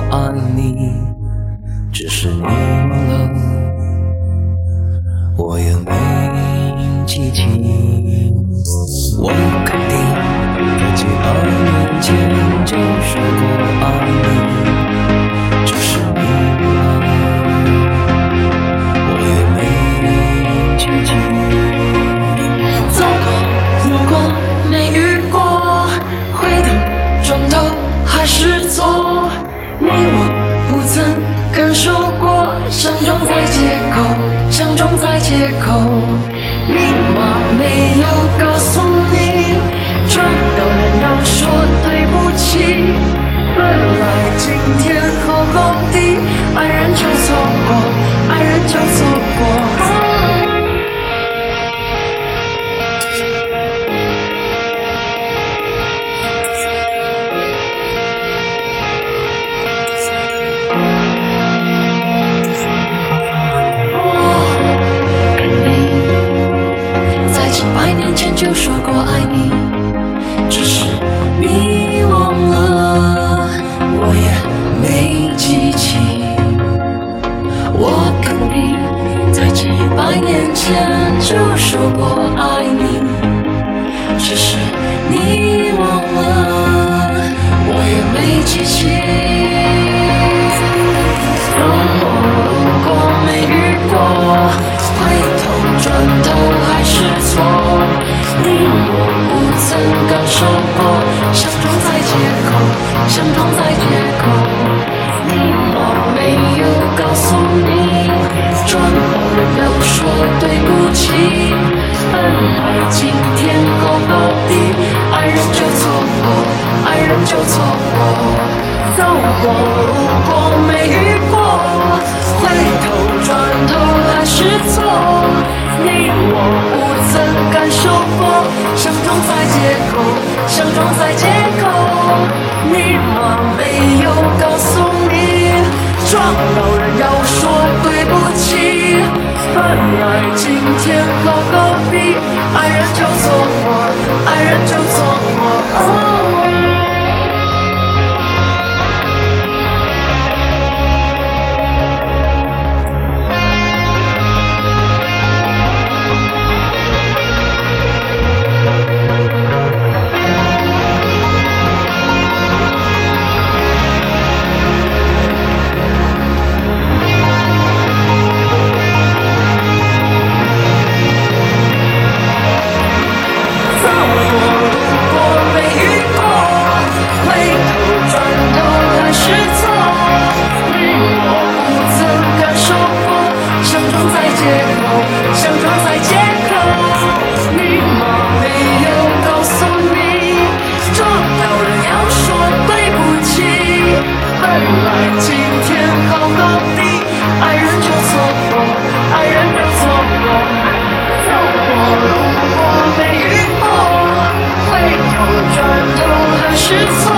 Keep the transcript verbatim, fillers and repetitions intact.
爱你，只是你忘了，我也没记起。我肯定在几百年前就说过爱你，只是你忘了，我也没记起。 走过路过没遇过，回头转头还是错。你我不曾感受过，相撞在街口，相撞在街口。密码没有告诉你，撞到人要说对不起。本来今天好好的，爱人就错过，爱人就错过。就说过爱你，只是你忘了，我也没记起。我肯定在几百年前就说过爱你，只是你忘了，我也没记起。走过路过没遇过，回头转头还是错。你我不曾感受过，相撞在街口，相撞在街口。你我没有告诉你，转头人又说对不起。本来今天好好的，爱人就错过，爱人就错过。走过路过没遇过，回头转头还是错。你我不曾感受过，相撞在街口，相撞在街口。密码没有告诉你，撞到人要说对不起。本来今天好好的，爱人就错过，爱人就错过。哦相撞在街口，密码没有告诉你，撞到人要说对不起。本来今天好好的，爱人就错过，爱人就错过。走过路过没遇过，回头转头还是错。